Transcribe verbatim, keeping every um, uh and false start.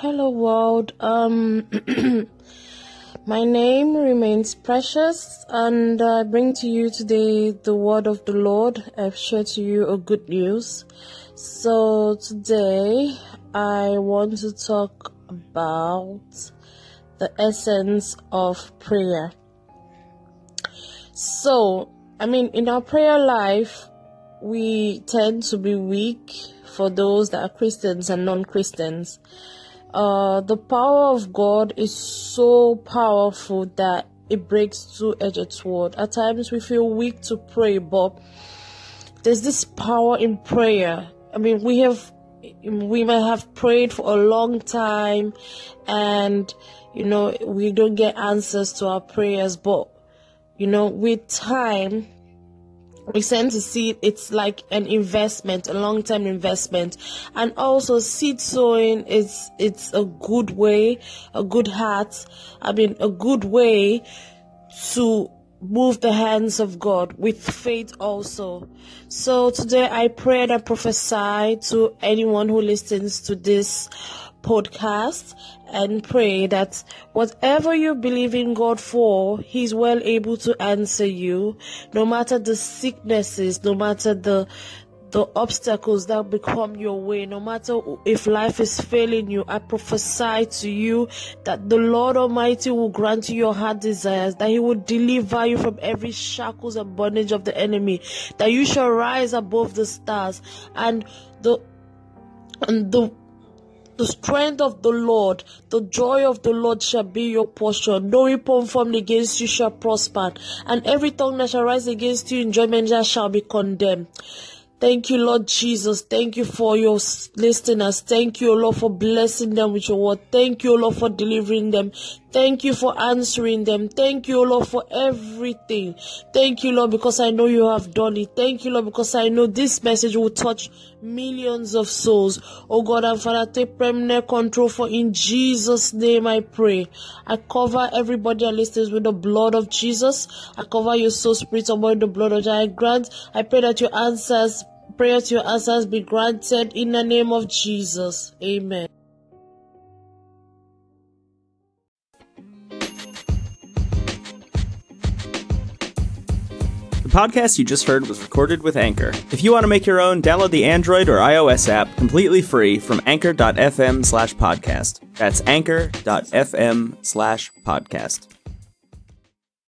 Hello world. Um, my name remains Precious, and I bring to you today the word of the Lord. I've shared to you a good news. So today I want to talk about the essence of prayer. So, I mean, in our prayer life, we tend to be weak for those that are Christians and non-Christians. Uh, the power of God is so powerful that it breaks two-edged sword. At times we feel weak to pray, but there's this power in prayer. I mean, we have, we might have prayed for a long time, and you know, we don't get answers to our prayers, but you know, with time, we tend to see it's like an investment, a long-term investment. And also seed sowing is, it's a good way, a good heart, I mean, a good way to move the hands of God with faith also. So today I pray and I prophesy to anyone who listens to this podcast and pray that whatever you believe in God for, He's well able to answer you, no matter the sicknesses, no matter the the obstacles that become your way, no matter if life is failing you. I prophesy to you that the Lord Almighty will grant you your heart desires, that He will deliver you from every shackles and bondage of the enemy, that you shall rise above the stars, and the and the The strength of the Lord, the joy of the Lord shall be your portion. No weapon formed against you shall prosper, and every tongue that shall rise against you in judgment shall be condemned. Thank you, Lord Jesus. Thank you for your listeners. Thank you, Lord, for blessing them with your word. Thank you, Lord, for delivering them. Thank you for answering them. Thank you, Lord, for everything. Thank you, Lord, because I know you have done it. Thank you, Lord, because I know this message will touch millions of souls. Oh God and Father, take permanent control, for in Jesus' name I pray. I cover everybody that listens with the blood of Jesus. I cover your soul, spirit, and body with the blood of Jesus. I grant, I pray that your answers, prayers, your answers be granted in the name of Jesus. Amen. The podcast you just heard was recorded with Anchor. If you want to make your own, download the Android or iOS app completely free from anchor.fm slash podcast. That's anchor.fm slash podcast.